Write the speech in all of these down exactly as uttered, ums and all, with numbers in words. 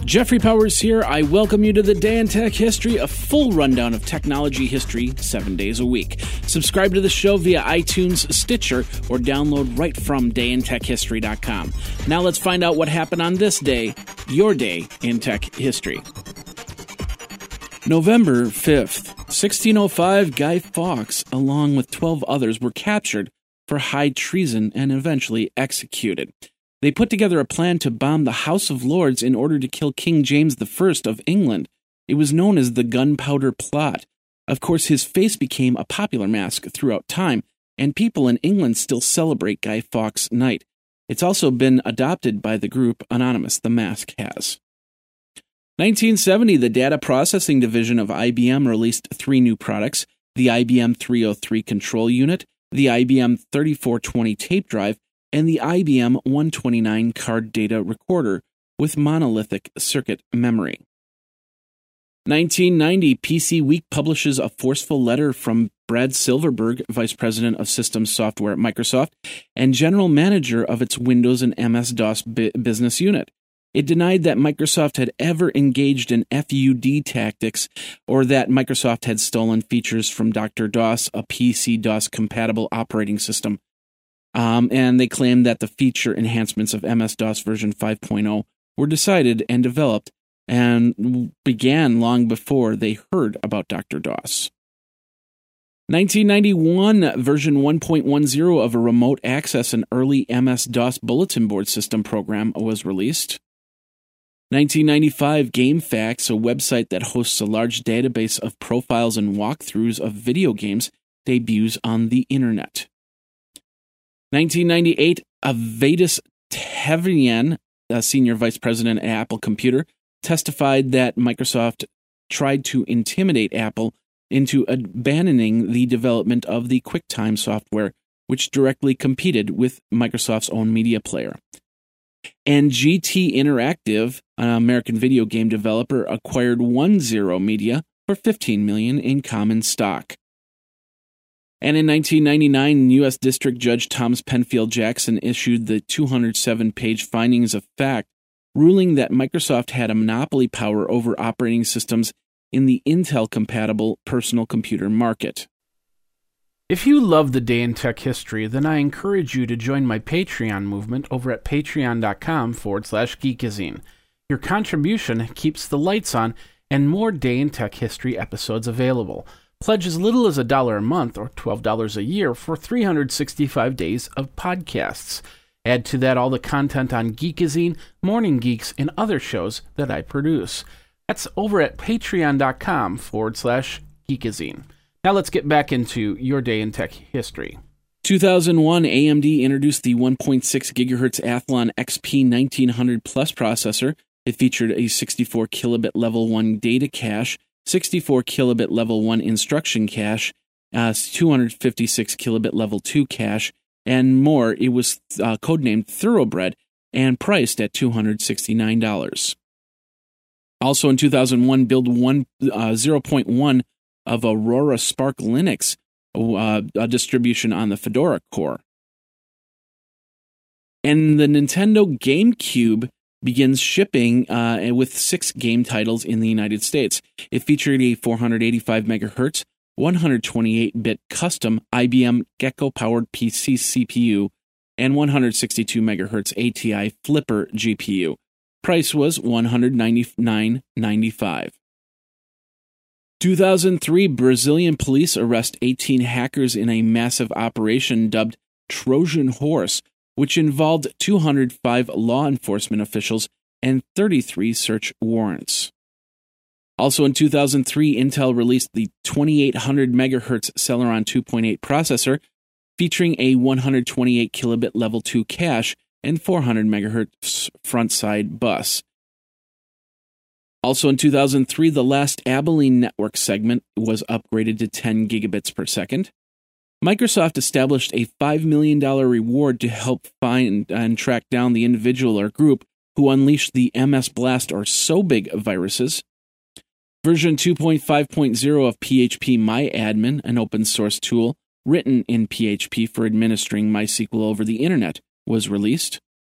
Jeffrey Powers here. I welcome you to the Day in Tech History, a full rundown of technology history seven days a week. Subscribe to the show via iTunes, Stitcher, or download right from day in tech history dot com. Now let's find out what happened on this day, your day in tech history. November fifth, sixteen oh five, Guy Fawkes, along with twelve others, were captured for high treason and eventually executed. They put together a plan to bomb the House of Lords in order to kill King James the First of England. It was known as the Gunpowder Plot. Of course, his face became a popular mask throughout time, and people in England still celebrate Guy Fawkes Night. It's also been adopted by the group Anonymous, the mask has. nineteen seventy, the Data Processing Division of I B M released three new products, the I B M three oh three Control Unit, the I B M thirty-four twenty Tape Drive, and the I B M one twenty-nine Card Data Recorder with monolithic circuit memory. nineteen ninety, P C Week publishes a forceful letter from Brad Silverberg, Vice President of Systems Software at Microsoft, and General Manager of its Windows and M S DOS bu- business unit. It denied that Microsoft had ever engaged in F U D tactics or that Microsoft had stolen features from Doctor DOS, a P C DOS-compatible operating system. Um, and they claimed that the feature enhancements of M S DOS version five point oh were decided and developed and began long before they heard about Doctor DOS. nineteen ninety-one, version one point ten of a remote access and early M S DOS bulletin board system program was released. nineteen ninety-five, GameFAQs, a website that hosts a large database of profiles and walkthroughs of video games, debuts on the internet. nineteen ninety-eight, Avedis Tevrian, a senior vice president at Apple Computer, testified that Microsoft tried to intimidate Apple into abandoning the development of the QuickTime software, which directly competed with Microsoft's own media player. And G T Interactive, an American video game developer, acquired One Zero Media for fifteen million dollars in common stock. And in nineteen ninety-nine, U S District Judge Thomas Penfield Jackson issued the two hundred seven page findings of fact, ruling that Microsoft had a monopoly power over operating systems in the Intel-compatible personal computer market. If you love the Day in Tech History, then I encourage you to join my Patreon movement over at patreon.com forward slash geekazine. Your contribution keeps the lights on and more Day in Tech History episodes available. Pledge as little as a dollar a month or twelve dollars a year for three hundred sixty-five days of podcasts. Add to that all the content on Geekazine, Morning Geeks, and other shows that I produce. That's over at patreon.com forward slash geekazine. Now let's get back into your Day in Tech History. two thousand one, A M D introduced the one point six gigahertz Athlon X P nineteen hundred Plus processor. It featured a sixty-four kilobit level one data cache, sixty-four kilobit level one instruction cache, uh, two hundred fifty-six kilobit level two cache, and more. It was uh, codenamed Thoroughbred and priced at two hundred sixty-nine dollars. Also in two thousand one, build one, uh, zero point one of Aurora Spark Linux, uh, a distribution on the Fedora core. And the Nintendo GameCube begins shipping uh, with six game titles in the United States. It featured a four hundred eighty-five megahertz, one hundred twenty-eight bit custom I B M Gecko-powered P C C P U, and one hundred sixty-two megahertz A T I Flipper G P U. Price was one hundred ninety-nine dollars and ninety-five cents. two thousand three, Brazilian police arrest eighteen hackers in a massive operation dubbed Trojan Horse, which involved two hundred five law enforcement officials and thirty-three search warrants. Also in two thousand three, Intel released the twenty-eight hundred megahertz Celeron two point eight processor, featuring a one hundred twenty-eight kilobit level two cache and four hundred megahertz front-side bus. Also in two thousand three, the last Abilene network segment was upgraded to ten gigabits per second. Microsoft established a five million dollars reward to help find and track down the individual or group who unleashed the M S Blast or SoBig viruses. Version two point five point oh of P H P MyAdmin, an open-source tool written in P H P for administering MySQL over the internet, was released.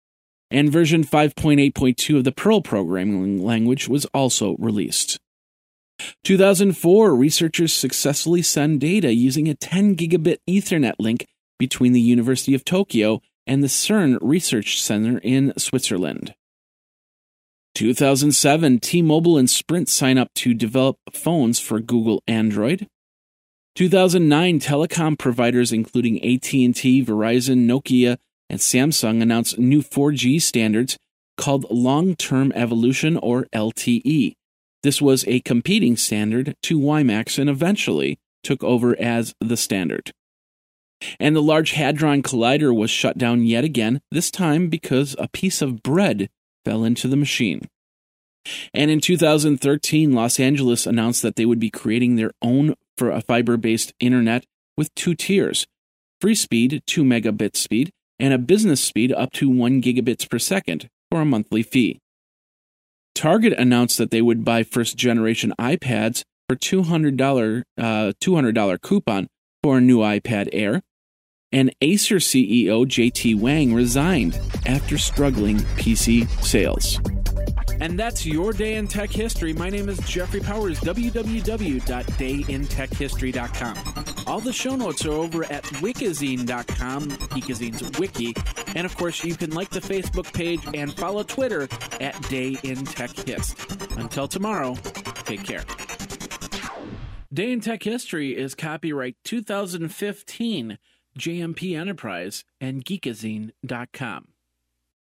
And version five point eight point two of the Perl programming language was also released. two thousand four, researchers successfully send data using a ten gigabit Ethernet link between the University of Tokyo and the CERN Research Center in Switzerland. two thousand seven, T-Mobile and Sprint sign up to develop phones for Google Android. two thousand nine, telecom providers including A T and T, Verizon, Nokia, and Samsung announced new four G standards called Long-Term Evolution, or L T E. This was a competing standard to WiMAX and eventually took over as the standard. And the Large Hadron Collider was shut down yet again, this time because a piece of bread fell into the machine. And in two thousand thirteen, Los Angeles announced that they would be creating their own for a fiber-based internet with two tiers, free speed, two megabit speed, and a business speed up to one gigabits per second for a monthly fee. Target announced that they would buy first-generation iPads for two hundred dollars uh, two hundred dollars coupon for a new iPad Air, and Acer C E O J T Wang resigned after struggling P C sales. And that's your Day in Tech History. My name is Jeffrey Powers, w w w dot day in tech history dot com. All the show notes are over at wikizine dot com, Geekazine's wiki. And of course, you can like the Facebook page and follow Twitter at Day in Tech Hist. Until tomorrow, take care. Day in Tech History is copyright two thousand fifteen, J M P Enterprise and geekazine dot com.